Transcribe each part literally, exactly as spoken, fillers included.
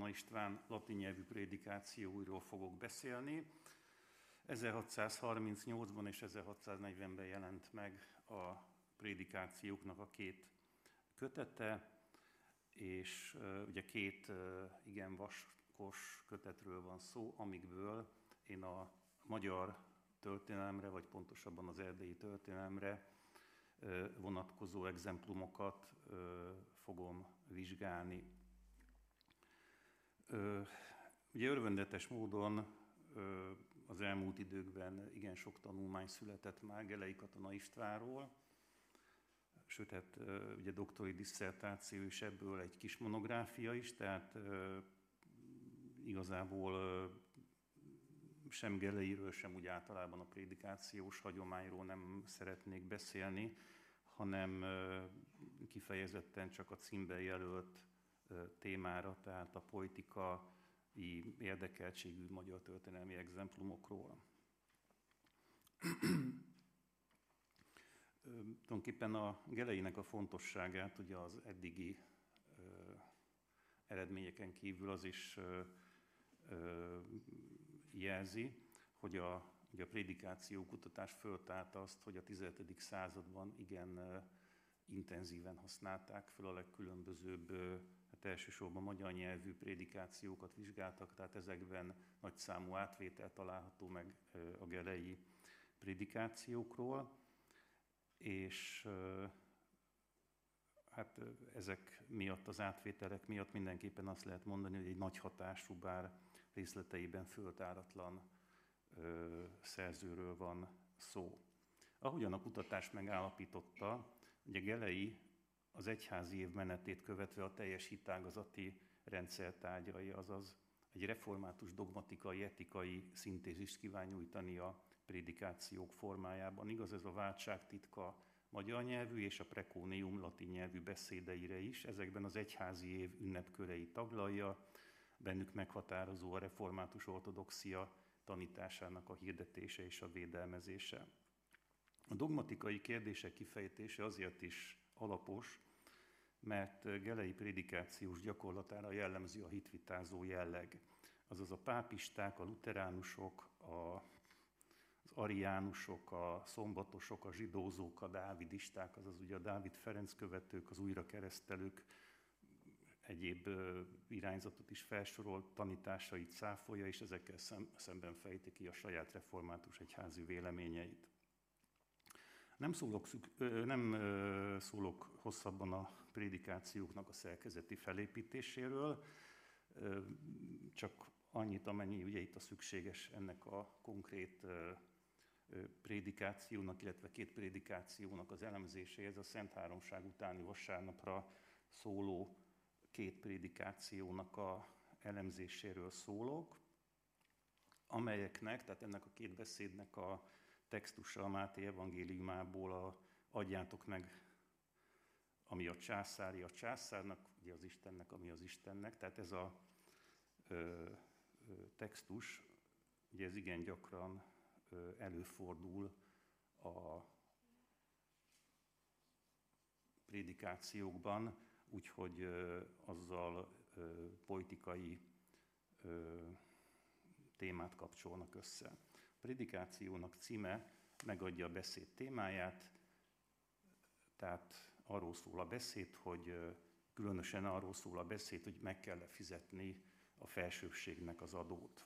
István latin nyelvű prédikációiról fogok beszélni. ezerhatszázharmincnyolcban és ezerhatszáznegyvenben jelent meg a prédikációknak a két kötete, és uh, ugye két uh, igen vaskos kötetről van szó, amikből én a magyar történelemre, vagy pontosabban az erdélyi történelemre uh, vonatkozó exemplumokat uh, fogom vizsgálni. Uh, ugye örvendetes módon uh, az elmúlt időkben igen sok tanulmány született már Gelei Katona Istvánról, sőt, hát ugye doktori disszertáció is ebből egy kis monográfia is, tehát uh, igazából uh, sem Geleiről, sem úgy általában a prédikációs hagyományról nem szeretnék beszélni, hanem uh, kifejezetten csak a címben jelölt uh, témára, tehát a poetikai érdekeltségű magyar történelmi exemplumokról. Tulajdonképpen a Geleinek a fontosságát ugye az eddigi ö, eredményeken kívül az is ö, ö, jelzi, hogy a, ugye a prédikáció kutatás föltárta azt, hogy a tizenhetedik században igen ö, intenzíven használták föl a legkülönbözőbb, ö, hát elsősorban magyar nyelvű prédikációkat vizsgáltak, tehát ezekben nagy számú átvétel található meg ö, a gelei prédikációkról. És hát ezek miatt, az átvételek miatt mindenképpen azt lehet mondani, hogy egy nagy hatású, bár részleteiben föltáratlan ö, szerzőről van szó. Ahogyan a kutatás megállapította, ugye Gelei az egyházi év menetét követve a teljes hitágazati rendszer tárgyai, azaz egy református dogmatikai, etikai szintézist kíván nyújtani a prédikációk formájában. Igaz, ez a váltság titka magyar nyelvű és a prekónium latin nyelvű beszédeire is. Ezekben az egyházi év ünnepkörei taglalja, bennük meghatározó a református ortodoxia tanításának a hirdetése és a védelmezése. A dogmatikai kérdések kifejtése azért is alapos, mert Gelei prédikációs gyakorlatára jellemző a hitvitázó jelleg. Azaz a pápisták, a luteránusok, a az ariánusok, a szombatosok, a zsidózók, a dávidisták, azaz ugye a Dávid Ferenc követők, az újrakeresztelők, egyéb irányzatot is felsorolt tanításait cáfolja, és ezekkel szemben fejti ki a saját református egyházi véleményeit. Nem szólok, nem szólok hosszabban a prédikációknak a szerkezeti felépítéséről, csak annyit, amennyi ugye itt a szükséges ennek a konkrét prédikációnak, illetve két prédikációnak az elemzéséhez, a Szent Háromság utáni vasárnapra szóló két prédikációnak a elemzéséről szólok, amelyeknek, tehát ennek a két beszédnek a textusa a Máté evangéliumából a adjátok meg, ami a császári a császárnak, ugye az Istennek, ami az Istennek, tehát ez a ö, textus, ugye ez igen gyakran előfordul a prédikációkban, úgyhogy azzal poetikai témát kapcsolnak össze. A prédikációnak címe megadja a beszéd témáját, tehát arról szól a beszéd, hogy különösen arról szól a beszéd, hogy meg kell fizetni a felsőbbségnek az adót.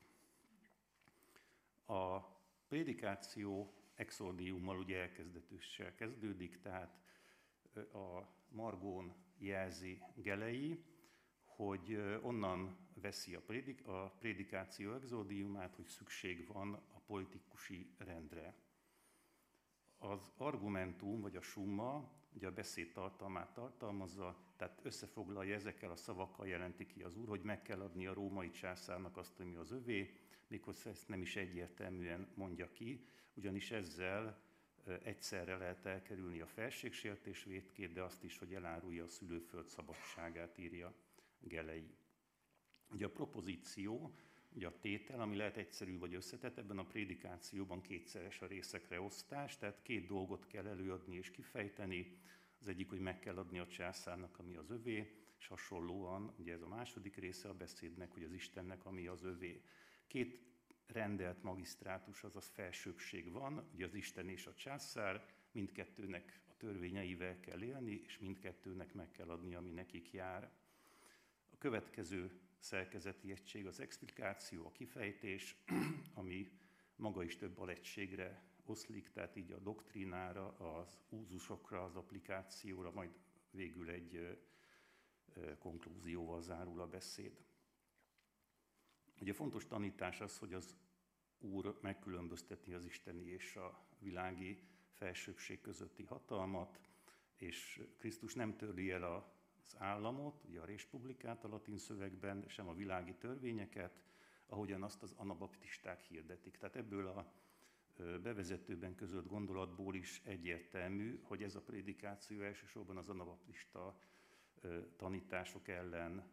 A prédikáció exordiummal ugye elkezdetőssel kezdődik, tehát a margón jelzi Gelei, hogy onnan veszi a, prédik, a prédikáció exordiumát, hogy szükség van a politikusi rendre. Az argumentum, vagy a summa, ugye a beszéd tartalmát tartalmazza, tehát összefoglalja ezekkel a szavakkal jelenti ki az Úr, hogy meg kell adni a római császárnak azt, ami az övé, méghozzá ezt nem is egyértelműen mondja ki, ugyanis ezzel egyszerre lehet elkerülni a felségsértés vétkét, de azt is, hogy elárulja a szülőföld szabadságát, írja Gelei. Ugye a propozíció, ugye a tétel, ami lehet egyszerű vagy összetett, ebben a prédikációban kétszeres a részekre osztás, tehát két dolgot kell előadni és kifejteni. Az egyik, hogy meg kell adni a császárnak, ami az övé, és hasonlóan, ugye ez a második része a beszédnek, hogy az Istennek, ami az övé. Két rendelt magisztrátus, azaz felsőbbség van, ugye az Isten és a császár, mindkettőnek a törvényeivel kell élni, és mindkettőnek meg kell adni, ami nekik jár. A következő szerkezeti egység az explikáció, a kifejtés, ami maga is több alegységre oszlik, tehát így a doktrínára, az úzusokra, az applikációra, majd végül egy konklúzióval zárul a beszéd. Ugye fontos tanítás az, hogy az Úr megkülönbözteti az isteni és a világi felsőbbség közötti hatalmat, és Krisztus nem törli el az államot, ugye a res publicát a latin szövegben, sem a világi törvényeket, ahogyan azt az anabaptisták hirdetik. Tehát ebből a bevezetőben közölt gondolatból is egyértelmű, hogy ez a prédikáció elsősorban az anabaptista tanítások ellen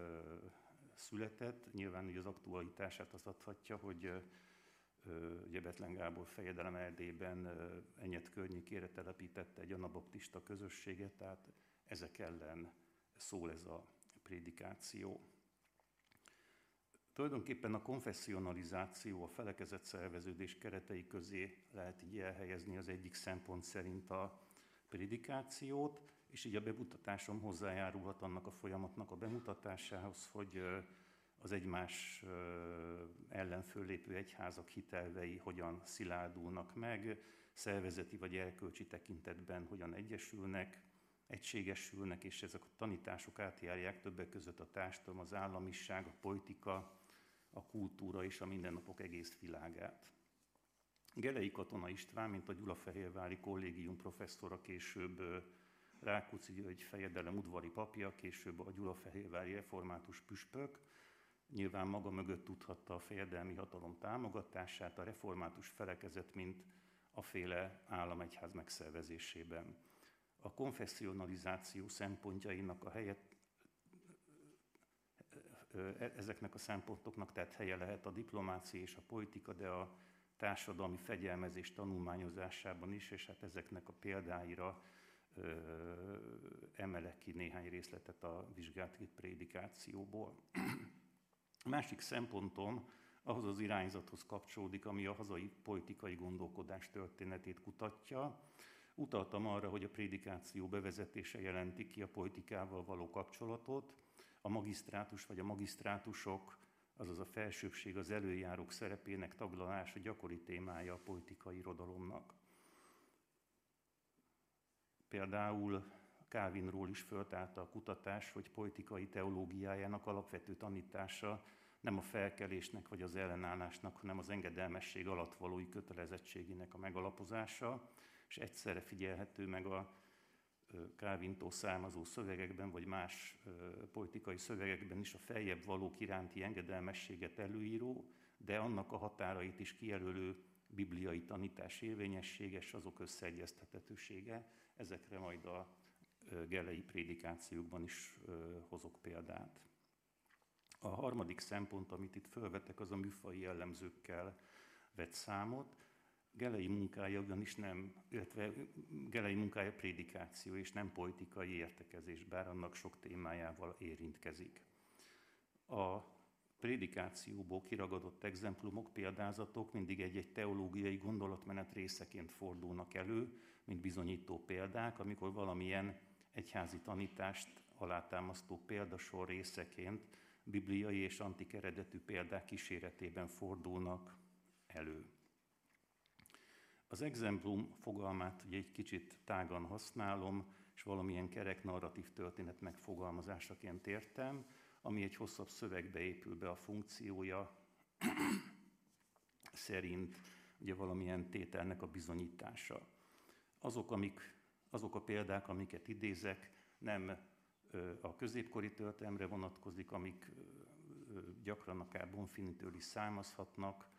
született. Nyilván ugye az aktualitását az adhatja, hogy ugye Bethlen Gábor fejedelem Erdélyben Enyed környékére telepítette egy anabaptista közösséget, tehát ezek ellen szól ez a prédikáció. Tulajdonképpen a konfessionalizáció, a felekezett szerveződés keretei közé lehet így elhelyezni az egyik szempont szerint a prédikációt, és így a bemutatásom hozzájárulhat annak a folyamatnak a bemutatásához, hogy az egymás ellen föllépő egyházak hitelvei hogyan szilárdulnak meg, szervezeti vagy erkölcsi tekintetben hogyan egyesülnek, egységesülnek, és ezek a tanítások átjárják többek között a társadalom, az államiság, a politika, a kultúra és a mindennapok egész világát. Gelei Katona István, mint a Gyulafehérvári Kollégium professzora, később Rákóczi György fejedelem udvari papja, később a Gyulafehérvári református püspök, nyilván maga mögött tudhatta a fejedelmi hatalom támogatását, a református felekezet, mint a féle államegyház megszervezésében. A konfessionalizáció szempontjainak a helyet, ezeknek a szempontoknak tehát helye lehet a diplomácia és a politika, de a társadalmi fegyelmezés tanulmányozásában is, és hát ezeknek a példáira ö, emelek ki néhány részletet a vizsgált prédikációból. A másik szempontom ahhoz az irányzathoz kapcsolódik, ami a hazai politikai gondolkodás történetét kutatja. Utaltam arra, hogy a prédikáció bevezetése jelenti ki a politikával való kapcsolatot, a magisztrátus vagy a magisztrátusok, azaz a felsőbbség, az előjárók szerepének taglalása gyakori témája a politikai irodalomnak. Például Calvinról is föltárta a kutatás, hogy politikai teológiájának alapvető tanítása nem a felkelésnek vagy az ellenállásnak, hanem az engedelmesség alattvalói kötelezettségének a megalapozása, és egyszerre figyelhető meg a Calvintól származó szövegekben, vagy más politikai szövegekben is a feljebb valók iránti engedelmességet előíró, de annak a határait is kijelölő bibliai tanítás érvényessége és azok összeegyeztethetősége. Ezekre majd a gelei prédikációkban is hozok példát. A harmadik szempont, amit itt felvetek, az a műfaji jellemzőkkel vett számot. Gelei munkája ugyanis nem, illetve Gelei munkája prédikáció és nem politikai értekezés, bár annak sok témájával érintkezik. A prédikációból kiragadott exemplumok, példázatok mindig egy-egy teológiai gondolatmenet részeként fordulnak elő, mint bizonyító példák, amikor valamilyen egyházi tanítást alátámasztó példasor részeként bibliai és antik eredetű példák kíséretében fordulnak elő. Az exemplum fogalmát ugye egy kicsit tágan használom, és valamilyen kerek narratív történet megfogalmazásaként értem, ami egy hosszabb szövegbe épül be a funkciója szerint, ugye valamilyen tételnek a bizonyítása. Azok, amik, azok a példák, amiket idézek, nem a középkori történelemre vonatkozik, amik gyakran akár Bonfinitől is származhatnak,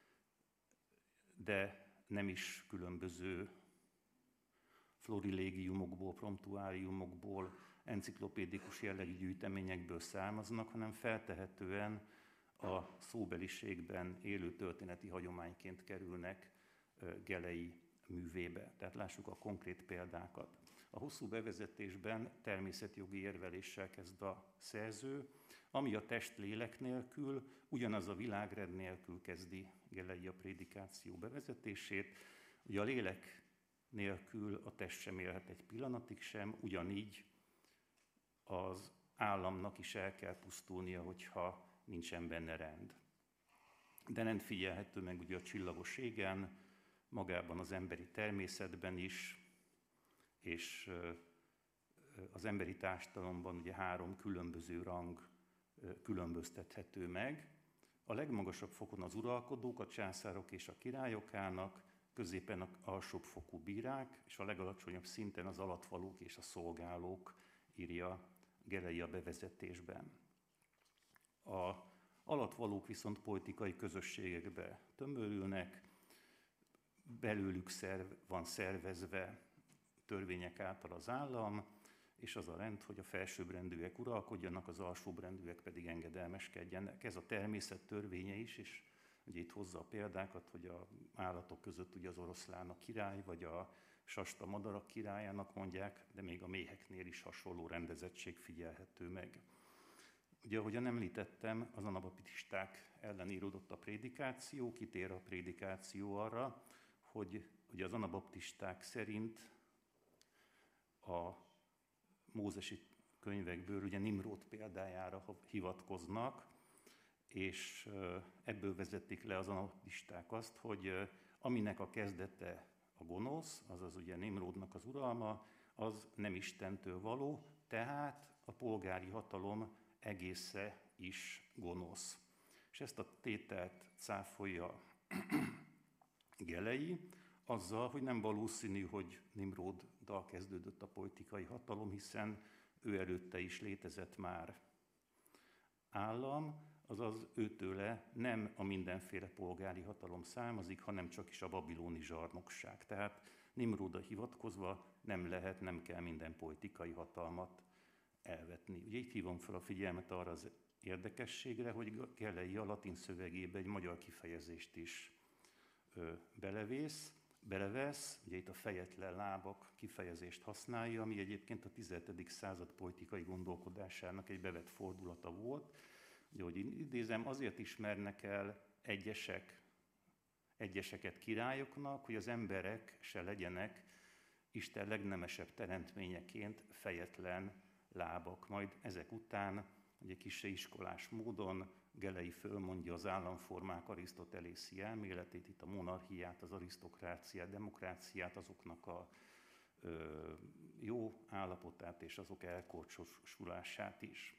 de nem is különböző florilégiumokból, promptuáriumokból, enciklopédikus jellegű gyűjteményekből származnak, hanem feltehetően a szóbeliségben élő történeti hagyományként kerülnek Gelei művébe. Tehát lássuk a konkrét példákat. A hosszú bevezetésben természetjogi érveléssel kezd a szerző, ami a test lélek nélkül, ugyanaz a világrend nélkül kezdi Gellei a prédikáció bevezetését. Ugye a lélek nélkül a test sem élhet egy pillanatig sem, ugyanígy az államnak is el kell pusztulnia, hogyha nincsen benne rend. De rend figyelhető meg ugye a csillagos égen, magában az emberi természetben is, és az emberi társadalomban ugye három különböző rang különböztethető meg. A legmagasabb fokon az uralkodók, a császárok és a királyok állnak, középen a alsóbb fokú bírák, és a legalacsonyabb szinten az alattvalók és a szolgálók, írja Gellei a bevezetésben. A alattvalók viszont politikai közösségekbe tömörülnek, belőlük szerv, van szervezve törvények által az állam, és az a rend, hogy a felsőbbrendűek uralkodjanak, az alsóbbrendűek pedig engedelmeskedjenek. Ez a természet törvénye is, és ugye itt hozza a példákat, hogy az állatok között ugye az oroszlán a király, vagy a sasta madarak királyának mondják, de még a méheknél is hasonló rendezettség figyelhető meg. Ugye, ahogyan említettem, az anabapitisták ellen íródott a prédikáció, kitér a prédikáció arra, hogy ugye az anabaptisták szerint a mózesi könyvekből ugye Nimród példájára hivatkoznak, és ebből vezetik le az anabaptisták azt, hogy aminek a kezdete a gonosz, azaz ugye Nimródnak az uralma, az nem Istentől való, tehát a polgári hatalom egésze is gonosz. És ezt a tételt cáfolja Gellei, azzal, hogy nem valószínű, hogy Nimróddal kezdődött a politikai hatalom, hiszen ő előtte is létezett már állam, azaz őtőle nem a mindenféle polgári hatalom származik, hanem csak is a babiloni zsarnokság. Tehát Nimródra hivatkozva nem lehet, nem kell minden politikai hatalmat elvetni. Ugye itt hívom fel a figyelmet arra az érdekességre, hogy Gellei a latin szövegébe egy magyar kifejezést is ö, belevész, belevesz, ugye itt a fejetlen lábak kifejezést használja, ami egyébként a tizenedik század politikai gondolkodásának egy bevett fordulata volt. Ugye, hogy idézem, azért ismernek el egyesek, egyeseket királyoknak, hogy az emberek se legyenek Isten legnemesebb teremtményeként fejetlen lábak. Majd ezek után, ugye kissé iskolás módon Gellei fölmondja az államformák arisztotelészi elméletét, itt a monarchiát, az arisztokráciát, demokráciát, azoknak a ö, jó állapotát és azok elkorcsosulását is.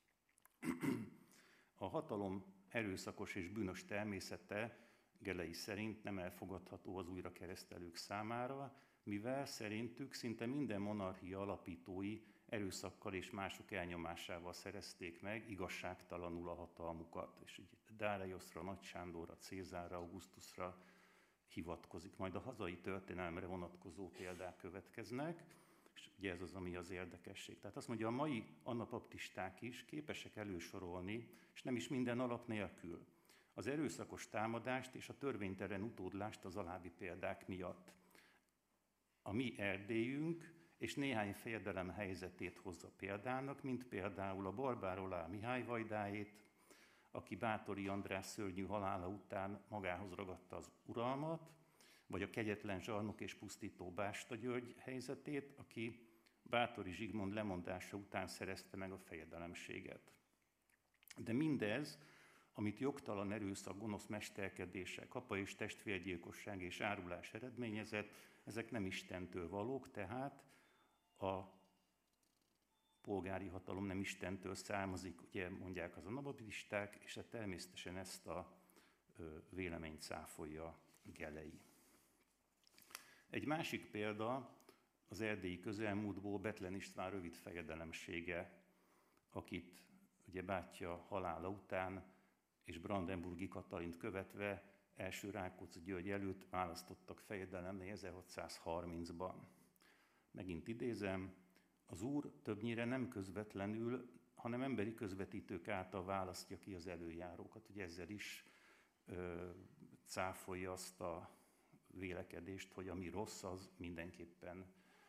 A hatalom erőszakos és bűnös természete Gellei szerint nem elfogadható az újrakeresztelők számára, mivel szerintük szinte minden monarchia alapítói erőszakkal és mások elnyomásával szerezték meg igazságtalanul a hatalmukat. És így Dáreioszra, Nagy Sándorra, Cézárra, Augustusra hivatkozik. Majd a hazai történelemre vonatkozó példák következnek, és ugye ez az, ami az érdekesség. Tehát azt mondja, a mai anabaptisták is képesek elősorolni, és nem is minden alap nélkül, az erőszakos támadást és a törvénytelen utódlást az alábbi példák miatt. A mi Erdélyünk és néhány fejedelem helyzetét hozza példának, mint például a barbár Olá Mihály vajdáét, aki Báthori András szörnyű halála után magához ragadta az uralmat, vagy a kegyetlen zsarnok és pusztító Básta György helyzetét, aki Báthori Zsigmond lemondása után szerezte meg a fejedelemséget. De mindez, amit jogtalan erőszak, gonosz mesterkedések, apa és testvérgyilkosság és árulás eredményezett, ezek nem Istentől valók, tehát a polgári hatalom nem Istentől származik, ugye mondják az anabaptisták, és természetesen ezt a véleményt cáfolja Gellei. Egy másik példa az erdélyi közelmúltból Bethlen István rövid fejedelemsége, akit ugye bátyja halála után és Brandenburgi Katalint követve első Rákóczi György előtt választottak fejedelemné ezerhatszázharmincban. Megint idézem, az Úr többnyire nem közvetlenül, hanem emberi közvetítők által választja ki az előjárókat. Ugye ezzel is ö, cáfolja azt a vélekedést, hogy ami rossz, az mindenképpen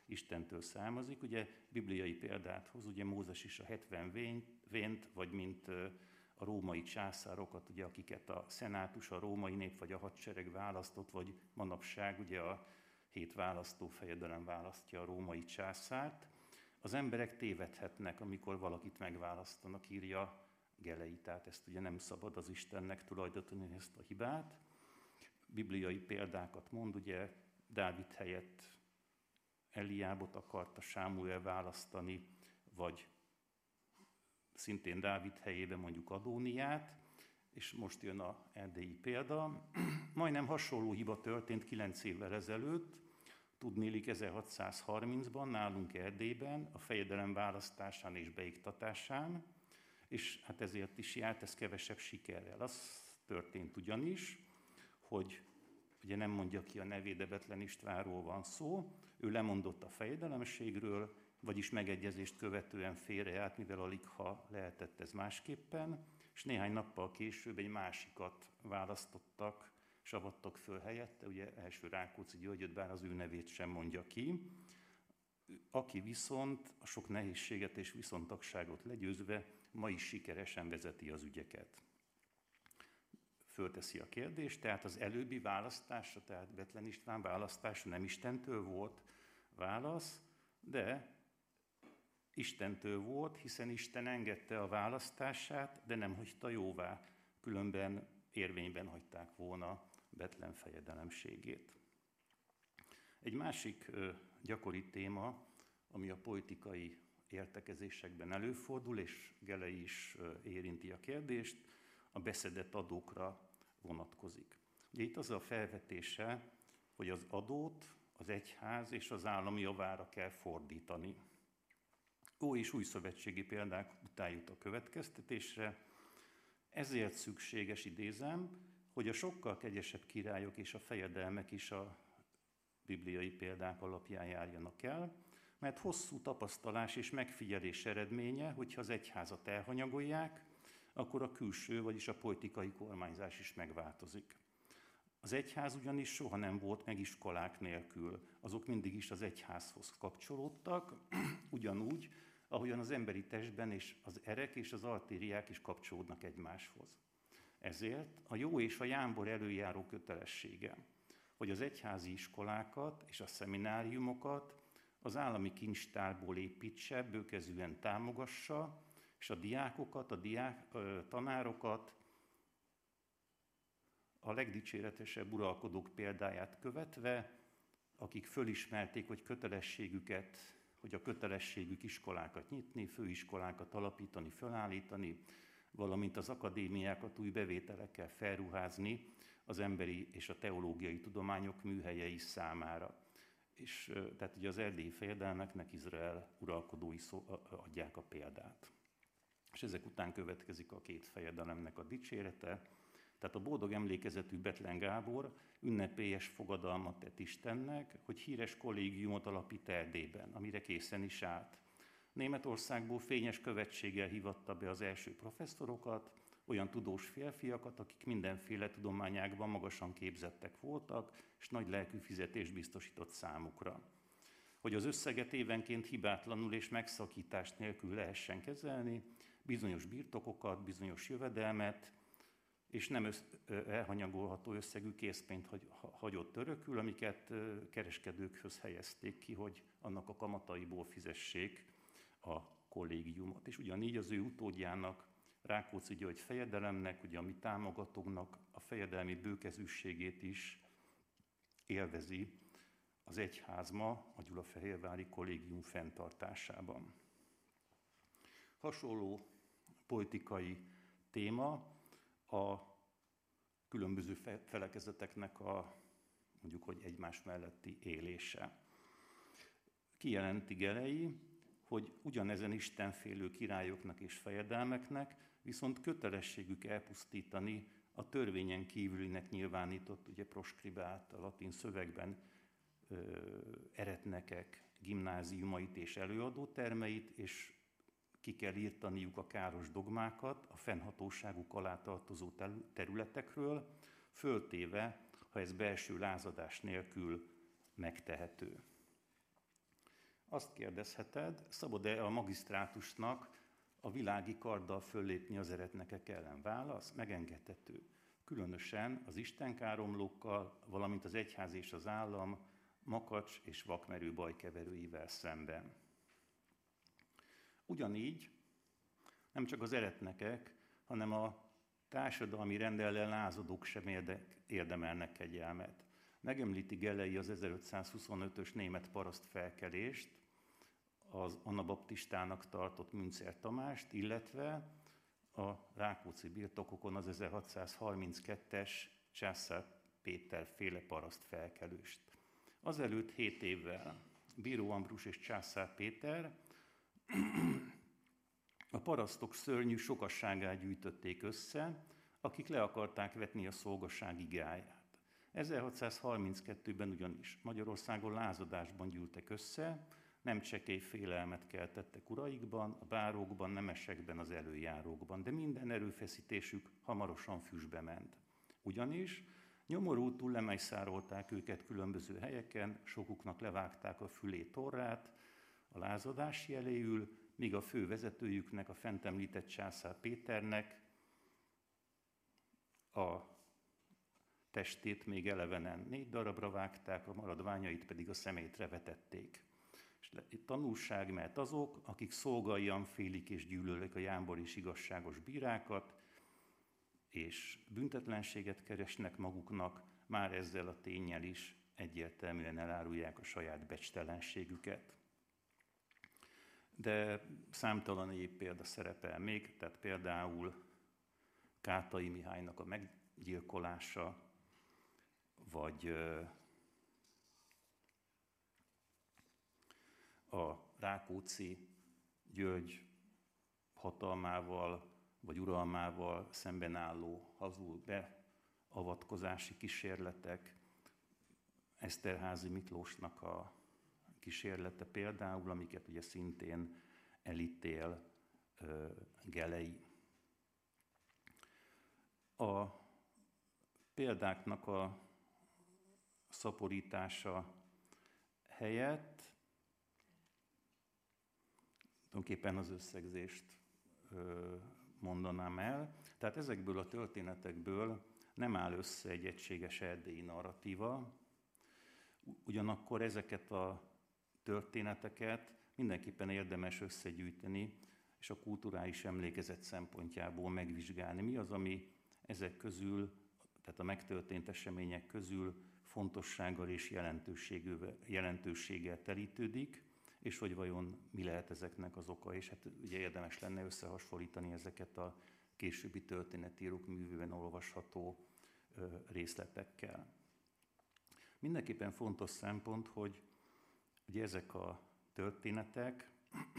Istentől származik. Ugye bibliai példát hoz, ugye Mózes is a hetven vént, vagy mint a római császárokat, ugye, akiket a szenátus, a római nép vagy a hadsereg választott, vagy manapság ugye a hét választófejedelem választja a római császárt. Az emberek tévedhetnek, amikor valakit megválasztanak, írja Gelei, tehát ezt ugye nem szabad az Istennek tulajdonítani, ezt a hibát. Bibliai példákat mond, ugye Dávid helyett Eliábot akarta Sámuel választani, vagy szintén Dávid helyében mondjuk Adóniát, és most jön a erdélyi példa. Majdnem hasonló hiba történt kilenc évvel ezelőtt, tudniillik ezerhatszázharmincban nálunk Erdélyben, a fejedelem választásán és beiktatásán, és hát ezért is járt ez kevesebb sikerrel. Az történt ugyanis, hogy ugye nem mondja ki a nevét, de Bethlen Istvánról van szó, ő lemondott a fejedelemségről, vagyis megegyezést követően félrejárt, mivel alig ha lehetett ez másképpen, és néhány nappal később egy másikat választottak, és avattak föl helyette, ugye első Rákóczi Györgyöt, bár az ő nevét sem mondja ki, aki viszont a sok nehézséget és viszontagságot legyőzve ma is sikeresen vezeti az ügyeket. Fölteszi a kérdést, tehát az előbbi választása, tehát Bethlen István választása nem Istentől volt, válasz, de Istentől volt, hiszen Isten engedte a választását, de nem hagyta jóvá, különben érvényben hagyták volna Bethlen fejedelemségét. Egy másik ö, gyakori téma, ami a politikai értekezésekben előfordul, és Gelei is ö, érinti a kérdést, a beszedett adókra vonatkozik. Ugye itt az a felvetése, hogy az adót az egyház és az állam javára kell fordítani. Ó és új szövetségi példák után jut a következtetésre, ezért szükséges, idézem, hogy a sokkal kegyesebb királyok és a fejedelmek is a bibliai példák alapján járjanak el, mert hosszú tapasztalás és megfigyelés eredménye, hogyha az egyházat elhanyagolják, akkor a külső, vagyis a politikai kormányzás is megváltozik. Az egyház ugyanis soha nem volt meg iskolák nélkül, azok mindig is az egyházhoz kapcsolódtak, ugyanúgy, ahogyan az emberi testben és az erek és az artériák is kapcsolódnak egymáshoz. Ezért a jó és a jámbor előjáró kötelessége, hogy az egyházi iskolákat és a szemináriumokat az állami kincstárból építse, bőkezűen támogassa, és a diákokat, a diák, ö, tanárokat a legdicséretesebb uralkodók példáját követve, akik fölismerték, hogy kötelességüket, hogy a kötelességük iskolákat nyitni, főiskolákat alapítani, felállítani, valamint az akadémiákat új bevételekkel felruházni az emberi és a teológiai tudományok műhelyei számára. És tehát ugye az erdélyi fejedelmeknek Izrael uralkodói szó, adják a példát. És ezek után következik a két fejedelemnek a dicsérete. Tehát a boldog emlékezetű Bethlen Gábor ünnepélyes fogadalmat tett Istennek, hogy híres kollégiumot alapít Erdélyben, amire készen is állt. Németországból fényes követséggel hívatta be az első professzorokat, olyan tudós férfiakat, akik mindenféle tudományágban magasan képzettek voltak, és nagy lelkű fizetést biztosított számukra. Hogy az összeget évenként hibátlanul és megszakítás nélkül lehessen kezelni, bizonyos birtokokat, bizonyos jövedelmet, és nem össz, elhanyagolható összegű készpénzt hagyott örökül, amiket kereskedőkhöz helyezték ki, hogy annak a kamataiból fizessék a kollégiumot. És ugyanígy az ő utódjának, Rákóczi György fejedelemnek, ugye a mi támogatóknak a fejedelmi bőkezűségét is élvezi az egyház ma a Gyulafehérvári kollégium fenntartásában. Hasonló politikai téma a különböző felekezeteknek a, mondjuk, hogy egymás melletti élése. Kijelenti Gelei, hogy ugyanezen istenfélő királyoknak és fejedelmeknek viszont kötelességük elpusztítani a törvényen kívülinek nyilvánított, ugye proskribált a latin szövegben ö, eretnekek gimnáziumait és előadótermeit, és ki kell írtaniuk a káros dogmákat a fennhatóságuk alá tartozó területekről, föltéve, ha ez belső lázadás nélkül megtehető. Azt kérdezheted, szabad-e a magisztrátusnak a világi karddal föllépni az eretnekek ellen? Válasz, megengedhető. Különösen az istenkáromlókkal, valamint az egyház és az állam makacs és vakmerő bajkeverőivel szemben. Ugyanígy nem csak az eretnekek, hanem a társadalmi rend ellen lázadók sem érdemelnek kegyelmet. Megemlíti Gelei az ezerötszázhuszonötös német parasztfelkelést, az anabaptistának tartott Münzer Tamást, illetve a Rákóczi birtokokon az ezerhatszázharminckettes Császár Péter féle parasztfelkelést. Azelőtt hét évvel Bíró Ambrus és Császár Péter a parasztok szörnyű sokasságát gyűjtötték össze, akik le akarták vetni a szolgaság igáját. ezerhatszázharminckettőben ugyanis Magyarországon lázadásban gyűltek össze, nem csekély félelmet keltettek uraikban, a bárókban, nemesekben, az előjárókban, de minden erőfeszítésük hamarosan füstbe ment. Ugyanis nyomorultul lemesszárolták őket különböző helyeken, sokuknak levágták a fülét, orrát, a lázadás jeléül, míg a fő vezetőjüknek, a fent említett Császár Péternek a testét még elevenen négy darabra vágták, a maradványait pedig a szemétre vetették. És tanulság, mert azok, akik szolgáljan félik és gyűlölik a jámbor és igazságos bírákat, és büntetlenséget keresnek maguknak, már ezzel a ténnyel is egyértelműen elárulják a saját becstelenségüket. De számtalan egyéb példa szerepel még, tehát például Kátai Mihálynak a meggyilkolása, vagy a Rákóczi György hatalmával vagy uralmával szemben álló hazul beavatkozási kísérletek, Eszterházy Miklósnak a kísérlete például, amiket ugye szintén elítél uh, Gelei. A példáknak a szaporítása helyett tulajdonképpen az összegzést uh, mondanám el. Tehát ezekből a történetekből nem áll össze egy egységes erdélyi narratíva, ugyanakkor ezeket a történeteket mindenképpen érdemes összegyűjteni, és a kulturális emlékezet szempontjából megvizsgálni. Mi az, ami ezek közül, tehát a megtörtént események közül fontossággal és jelentőséggel telítődik, és hogy vajon mi lehet ezeknek az oka, és hát ugye érdemes lenne összehasonlítani ezeket a későbbi történetírók művében olvasható részletekkel. Mindenképpen fontos szempont, hogy ugye ezek a történetek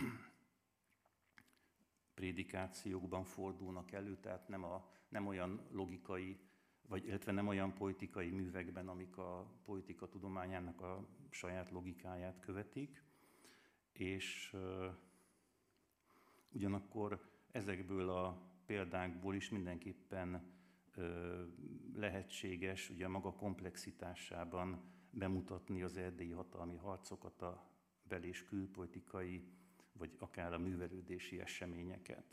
prédikációkban fordulnak elő, tehát nem, a, nem olyan logikai, vagy illetve nem olyan politikai művekben, amik a politika tudományának a saját logikáját követik, és uh, ugyanakkor ezekből a példákból is mindenképpen uh, lehetséges, ugye maga komplexitásában bemutatni az erdélyi hatalmi harcokat, a bel- és külpolitikai, vagy akár a művelődési eseményeket.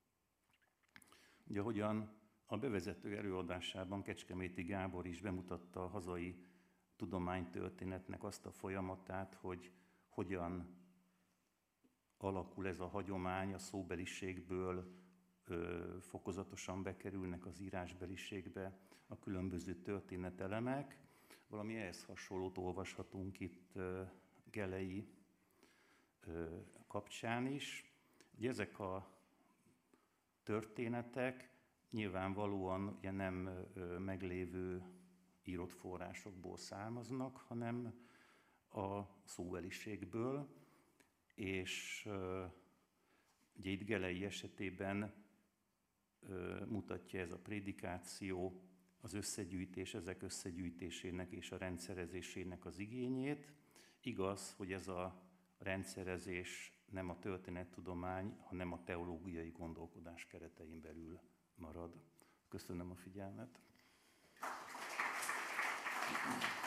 Ugye, ahogyan a bevezető előadásában Kecskeméti Gábor is bemutatta a hazai tudománytörténetnek azt a folyamatát, hogy hogyan alakul ez a hagyomány, a szóbeliségből ö, fokozatosan bekerülnek az írásbeliségbe a különböző történetelemek. Valami ehhez hasonlót olvashatunk itt ö, Gelei ö, kapcsán is. Ugye ezek a történetek nyilvánvalóan ugye nem ö, meglévő írott forrásokból származnak, hanem a szóbeliségből, és ö, ugye itt Gelei esetében ö, mutatja ez a prédikáció az összegyűjtés, ezek összegyűjtésének és a rendszerezésének az igényét. Igaz, hogy ez a rendszerezés nem a történettudomány, hanem a teológiai gondolkodás keretein belül marad. Köszönöm a figyelmet.